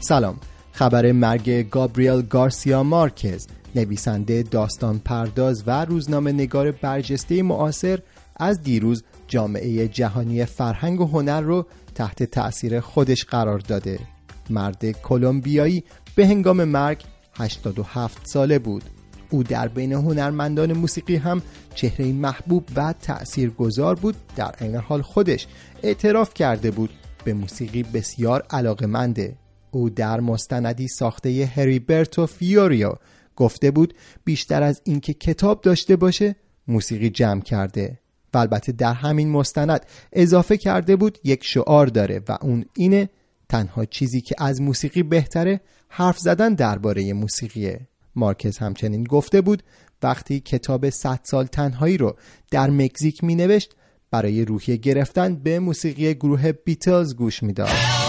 سلام. خبر مرگ گابریل گارسیا مارکز، نویسنده، داستان پرداز و روزنامه نگار برجسته معاصر، از دیروز جامعه جهانی فرهنگ و هنر رو تحت تأثیر خودش قرار داده. مرد کلمبیایی به هنگام مرگ 87 ساله بود. او در بین هنرمندان موسیقی هم چهره محبوب و تأثیرگذار بود. در عین حال خودش اعتراف کرده بود به موسیقی بسیار علاقه‌منده. او در مستندی ساخته هریبرتو فیوریو گفته بود بیشتر از اینکه کتاب داشته باشه موسیقی جمع کرده. و البته در همین مستند اضافه کرده بود یک شعار داره و اون اینه: تنها چیزی که از موسیقی بهتره حرف زدن درباره موسیقیه. مارکز همچنین گفته بود وقتی کتاب 100 سال تنهایی رو در مکزیک می نوشت برای روحیه گرفتن به موسیقی گروه بیتلز گوش می داد.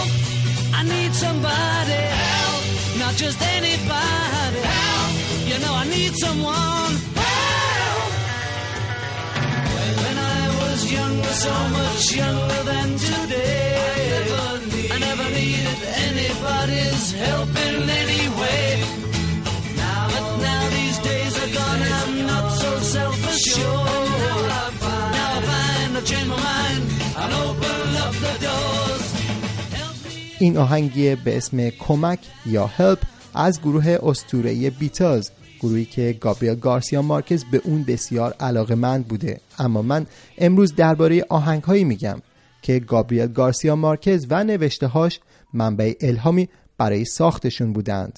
So much younger than today. I never needed anybody's help in any way. But now these days are gone and I'm not so self-assured. Now I find I change my mind and open up the doors. این آهنگی به اسم کمک یا هلپ از گروه اسطوره‌ای بیتلز، گروهی که گابریل گارسیا مارکز به اون بسیار علاقه‌مند بوده. اما من امروز درباره آهنگ‌هایی میگم که گابریل گارسیا مارکز و نوشته‌هاش منبع الهامی برای ساختشون بودند.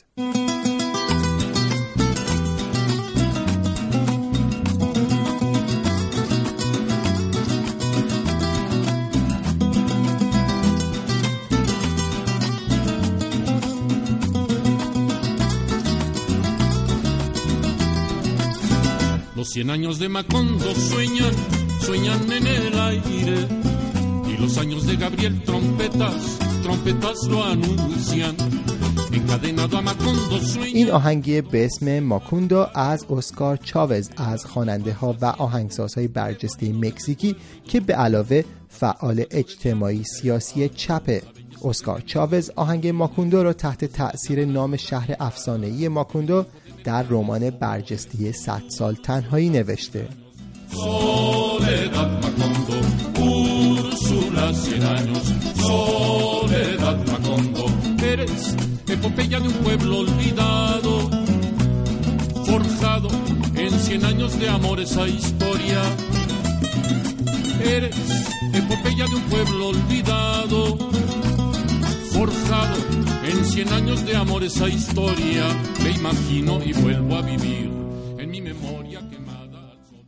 Los 100 años de Macondo sueñan en el aire, y los años de Gabriel trompetas lo anuncian. Encadenado a Macondo sueña. این آهنگی به اسم ماکوندو از اسکار چاوز از خواننده ها و آهنگسازهای برجسته مکزیکی که به علاوه فعال اجتماعی سیاسی چپه. اسکار چاوز آهنگ ماکوندو را تحت تأثیر نام شهر افسانه‌ای ماکوندو در رمان برجسته 100 سال تنهایی نوشته. Soledad Macondo, Úrsula 100 años, Soledad Macondo, eres epopeya de un pueblo olvidado, forjado en 100 años de amor esa historia. Eres epopeya de un pueblo olvidado, forjado en 100 años de amor esa historia. Me imagino y vuelvo a vivir en mi memoria quemada al sol.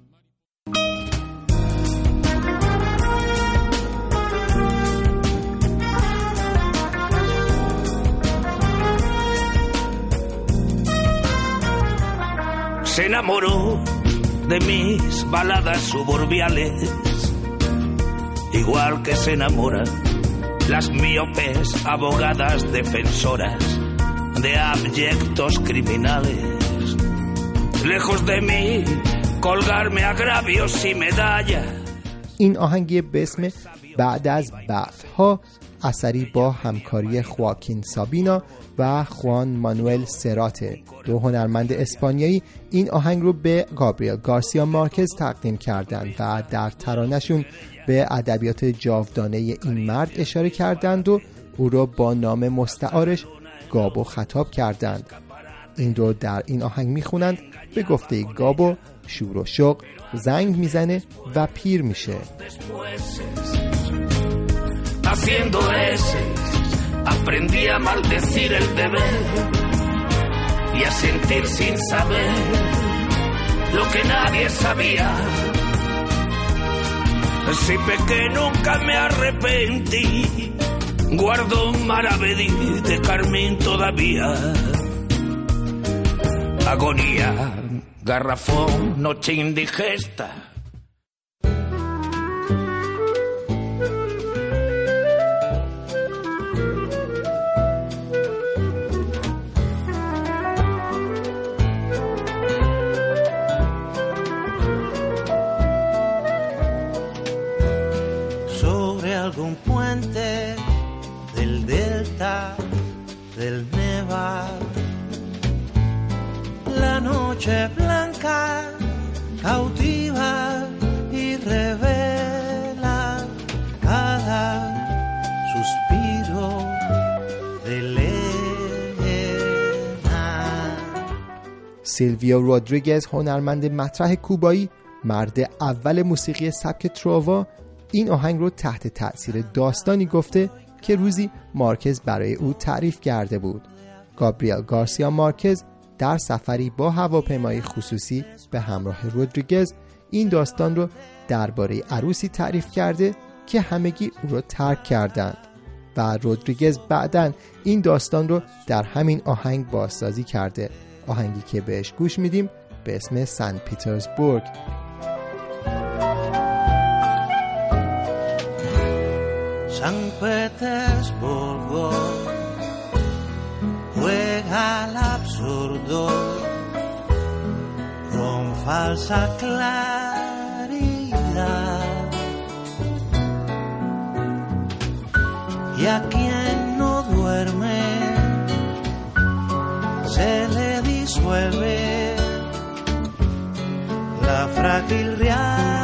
Se enamoró de mis baladas suburbiales, igual que se enamoran las miopes abogadas defensoras de abyectos criminales. Lejos de mí colgarme agravios y medallas. این آهنگی به اسم بعد از بعث‌ها، اثری با همکاری خواکین سابینا و خوان مانوئل سراته، دو هنرمند اسپانیایی، این آهنگ رو به گابریل گارسیا مارکز تقدیم کردند و در ترانه‌شون به ادبیات جاودانه این مرد اشاره کردند و او را با نام مستعارش گابو خطاب کردند. این رو در این آهنگ میخونند: به گفته گابو شور و شوق زنگ میزنه و پیر میشه. Haciendo ese aprendí a maldecir el deber y a sentir sin saber lo que nadie sabía. Si pequé nunca me arrepentí, guardo un maravedí de carmín todavía. Agonía, garrafón, noche indigesta. del nevar. La noche blanca cautiva y revela cada suspiro de Elena. سیلویو رودریگز، هنرمند مطرح کوبایی، مرد اول موسیقی سبک ترووا، این آهنگ رو تحت تأثیر داستانی گفته که روزی مارکز برای او تعریف کرده بود. گابریل گارسیا مارکز در سفری با هواپیمای خصوصی به همراه رودریگز این داستان رو درباره عروسی تعریف کرده که همگی او رو ترک کردند و رودریگز بعداً این داستان رو در همین آهنگ بازسازی کرده. آهنگی که بهش گوش میدیم به اسم سن پیترزبورگ. San Petersburgo juega al absurdo con falsa claridad, y a quien no duerme se le disuelve la frágil realidad.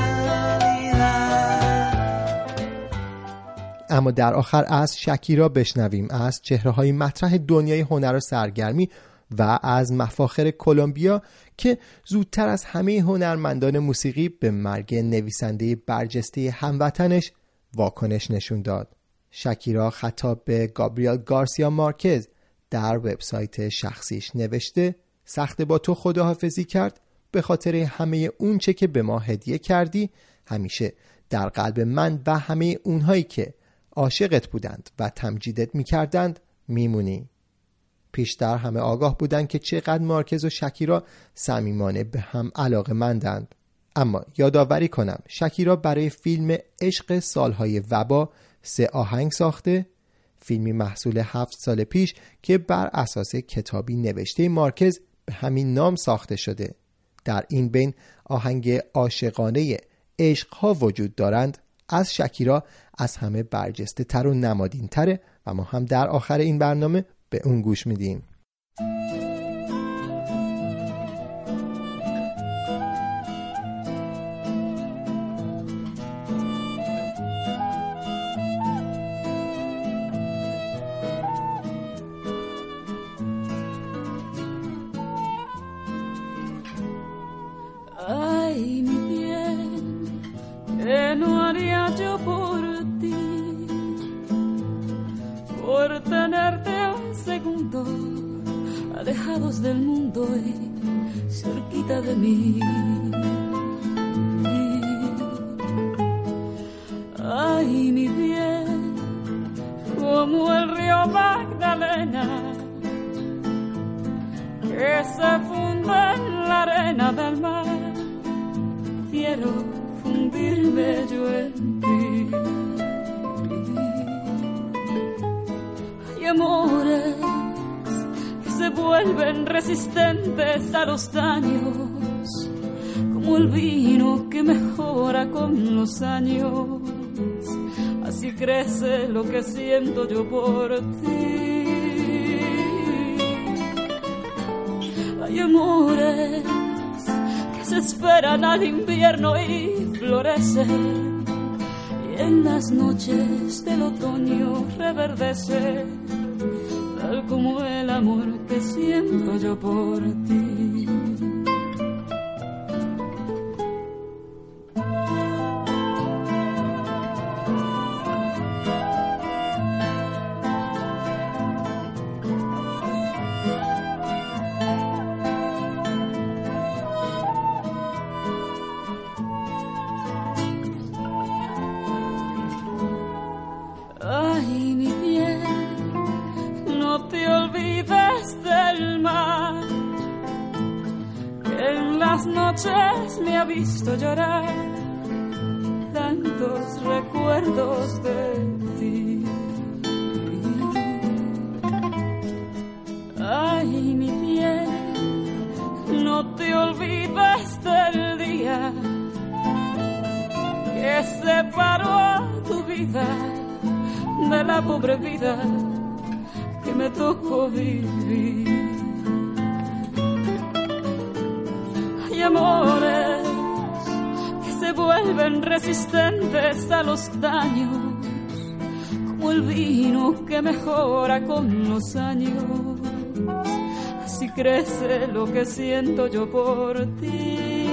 اما در آخر از شکیرا بشنویم، از چهره‌های مطرح دنیای هنر و سرگرمی و از مفاخر کلمبیا که زودتر از همه هنرمندان موسیقی به مرگ نویسنده برجسته هموطنش واکنش نشون داد. شکیرا خطاب به گابریل گارسیا مارکز در وبسایت شخصیش نوشته: سخت با تو خداحافظی کرد، به خاطر همه اون چه که به ما هدیه کردی همیشه در قلب من و همه اونهایی که عاشقت بودند و تمجیدت میکردند میمونی. پیشتر همه آگاه بودند که چقدر مارکز و شکیرا صمیمانه به هم علاقه‌مندند. اما یادآوری کنم شکیرا برای فیلم عشق سالهای وبا 3 آهنگ ساخته، فیلمی محصول 7 سال پیش که بر اساس کتابی نوشته مارکز به همین نام ساخته شده. در این بین آهنگ عاشقانه عشق‌ها وجود دارند از شکیرا از همه برجسته تر و نمادین تره و ما هم در آخر این برنامه به اون گوش میدیم. Alejados del mundo y cerquita de mí. Ay, mi bien, como el río Magdalena que se funde en la arena del mar, quiero fundirme yo en ti. Hay amores se vuelven resistentes a los daños, como el vino que mejora con los años. Así crece lo que siento yo por ti. Hay amores que se esperan al invierno y florecen, y en las noches del otoño reverdecen, tal como el amor que siento yo por ti. Ay, mi bien, no te olvides del mar, que en las noches me ha visto llorar tantos recuerdos de ti. Ay, mi bien, no te olvides del día que separó a tu vida de la pobre vida que me tocó vivir. Hay amores que se vuelven resistentes a los daños, como el vino que mejora con los años. Así crece lo que siento yo por ti.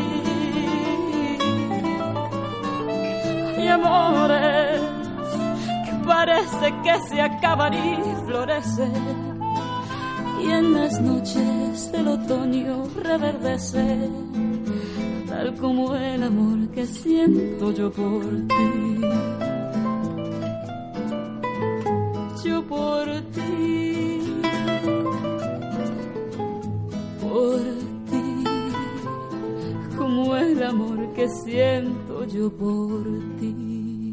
Hay amores que parece que se acaban y florecen, y en las noches del otoño reverdece, tal como el amor que siento yo por ti. Yo por ti, por ti, como el amor que siento yo por ti.